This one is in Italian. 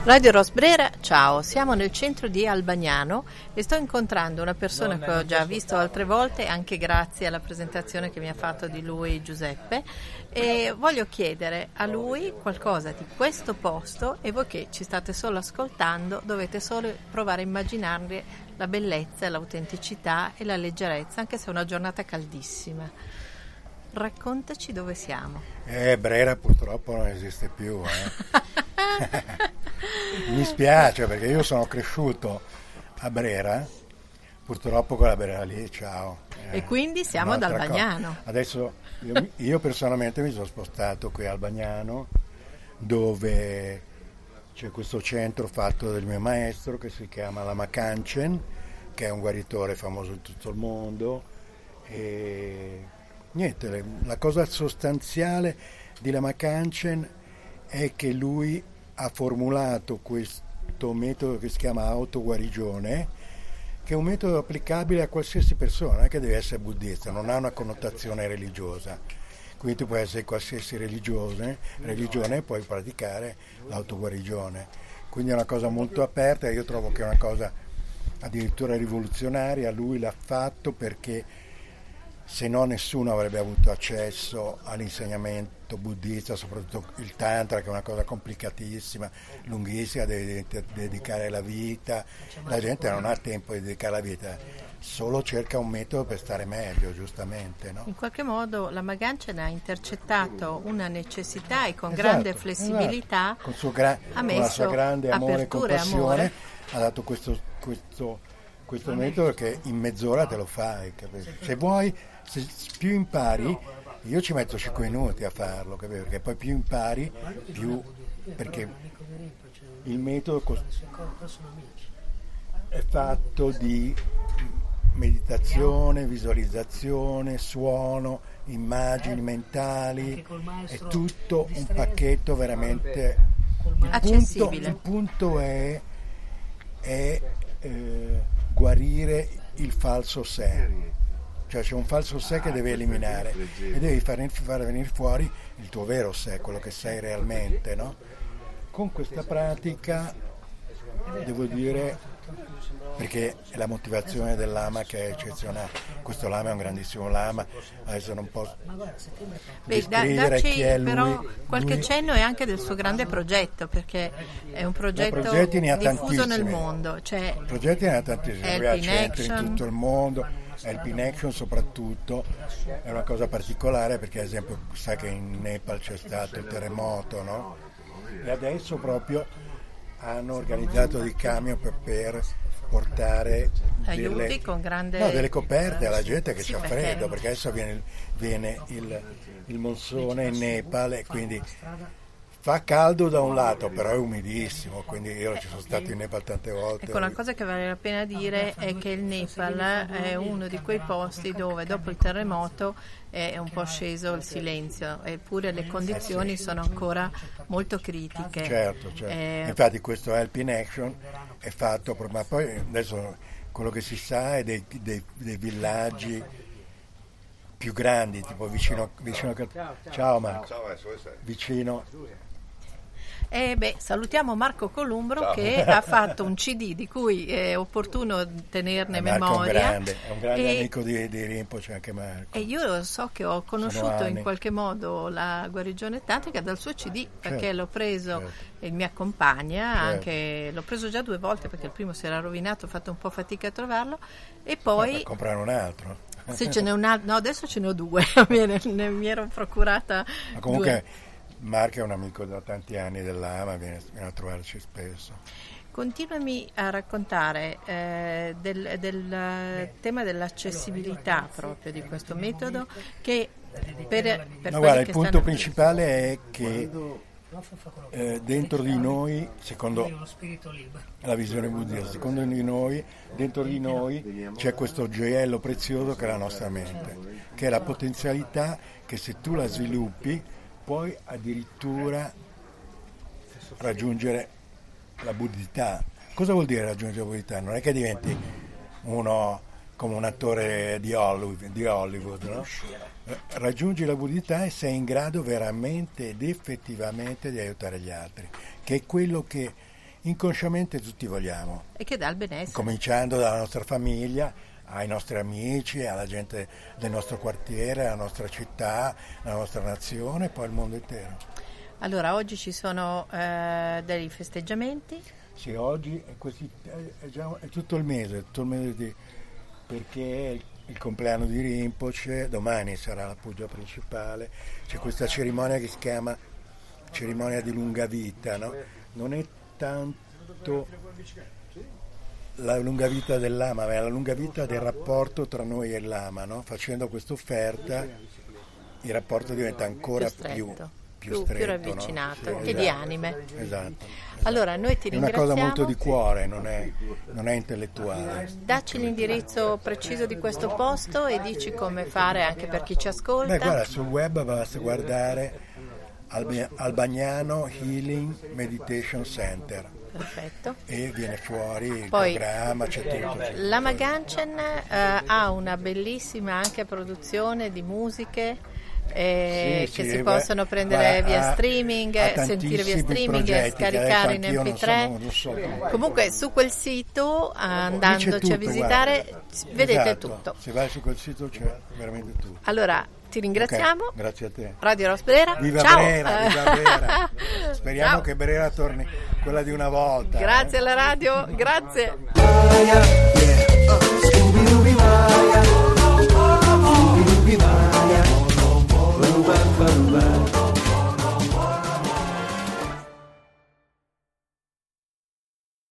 Radio Rosbrera, ciao, siamo nel centro di Albagnano e sto incontrando una persona che ho già visto altre volte, anche grazie alla presentazione che mi ha fatto di lui Giuseppe, e voglio chiedere a lui qualcosa di questo posto e voi che ci state solo ascoltando dovete solo provare a immaginarne la bellezza, l'autenticità e la leggerezza, anche se è una giornata caldissima. Raccontaci dove siamo. Brera purtroppo non esiste più. Mi spiace perché io sono cresciuto a Brera, purtroppo quella Brera lì, ciao. E quindi siamo ad Albagnano. Adesso io personalmente mi sono spostato qui a Albagnano, dove c'è questo centro fatto del mio maestro che si chiama Lama Kanchen, che è un guaritore famoso in tutto il mondo. E niente, la cosa sostanziale di Lama Kanchen è che lui ha formulato questo metodo che si chiama autoguarigione, che è un metodo applicabile a qualsiasi persona, non è che deve essere buddista, non ha una connotazione religiosa, quindi tu puoi essere qualsiasi religione e puoi praticare l'autoguarigione, quindi è una cosa molto aperta. Io trovo che è una cosa addirittura rivoluzionaria. Lui l'ha fatto perché se no nessuno avrebbe avuto accesso all'insegnamento buddista, soprattutto il tantra, che è una cosa complicatissima, lunghissima, devi dedicare la vita, la gente non ha tempo di dedicare la vita, solo cerca un metodo per stare meglio, giustamente, no? In qualche modo Lama Kanchen ha intercettato una necessità e con grande flessibilità ha messo con la sua grande amore e compassione, ha dato questo metodo che in mezz'ora te lo fai, capito? Se vuoi, se più impari, io ci metto 5 minuti a farlo, capito? Perché poi più impari, più, perché il metodo è fatto di meditazione, visualizzazione, suono, immagini mentali, è tutto un pacchetto veramente accessibile. Il punto è guarire il falso sé, cioè c'è un falso sé che devi eliminare e devi far venire fuori il tuo vero sé, quello che sei realmente, no? Con questa pratica, devo dire, perché è la motivazione del Lama che è eccezionale. Questo Lama è un grandissimo Lama, adesso non posso descrivere chi è lui. Però qualche cenno è anche del suo grande progetto, perché è un progetto diffuso nel mondo. Progetti ne ha tantissimi, lui ha centri in tutto il mondo, Help in Action soprattutto, è una cosa particolare perché ad esempio sai che in Nepal c'è stato il terremoto, no? E adesso proprio hanno organizzato dei camion per portare aiuti con delle coperte alla gente che c'ha freddo, perché adesso viene il monsone in Nepal e quindi fa caldo da un lato, però è umidissimo, quindi io ci sono stato in Nepal tante volte. Ecco, una cosa che vale la pena dire è che il Nepal è uno di quei posti dove dopo il terremoto è un po' sceso il silenzio, eppure le condizioni sono ancora molto critiche. Certo. Infatti questo Help in Action è fatto, ma poi adesso quello che si sa è dei villaggi più grandi, tipo vicino ciao Marco, vicino. Salutiamo Marco Columbro che ha fatto un CD di cui è opportuno tenerne memoria. È un grande amico di Rinpoche anche Marco. E io so che ho conosciuto in qualche modo la guarigione tantrica dal suo CD, perché l'ho preso e mi accompagna, anche l'ho preso già 2 volte perché il primo si era rovinato, ho fatto un po' fatica a trovarlo e poi per comprare un altro. Se ce n'è un altro, no, adesso ce ne ho 2, ne mi ero procurata. Ma comunque 2. Marco è un amico da tanti anni dell'AMA, viene a trovarci spesso. Continuami a raccontare del tema dell'accessibilità proprio di questo metodo, che per guarda, il punto principale è che dentro di noi, secondo la visione buddista, dentro di noi c'è questo gioiello prezioso che è la nostra mente, che è la potenzialità che se tu la sviluppi puoi addirittura raggiungere la buddhità. Cosa vuol dire raggiungere la buddhità? Non è che diventi uno come un attore di Hollywood, no? Raggiungi la buddhità e sei in grado veramente ed effettivamente di aiutare gli altri, che è quello che inconsciamente tutti vogliamo. E che dà il benessere. Cominciando dalla nostra famiglia, ai nostri amici, alla gente del nostro quartiere, alla nostra città, alla nostra nazione e poi al mondo intero. Allora, oggi ci sono dei festeggiamenti? Sì, oggi è tutto il mese perché è il compleanno di Rinpoche, domani sarà la puja principale, c'è questa cerimonia che si chiama cerimonia di lunga vita, no? Non è tanto la lunga vita del lama, ma è la lunga vita del rapporto tra noi e il lama, no? Facendo questa offerta il rapporto diventa ancora più stretto, più ravvicinato, no? Sì, e di anime. Esatto. Allora, noi ti ringraziamo. È una cosa molto di cuore, non è intellettuale. Dacci l'indirizzo preciso di questo posto e dici come fare anche per chi ci ascolta. Guarda, sul web basta guardare Albagnano Healing Meditation Center. Perfetto. E viene fuori il Poi, programma, c'è tutto. Lama Ganchen ha una bellissima anche produzione di musiche che si possono prendere via streaming, sentire via streaming, scaricare in MP3. Non so. Comunque su quel sito, andandoci a visitare, vedete tutto. Se vai su quel sito c'è veramente tutto. Allora, ti ringraziamo. Okay, grazie a te. Radio Ros Brera. Viva Ciao. Brera, viva Brera. Speriamo Ciao. che Brera torni quella di una volta. Grazie alla radio, grazie.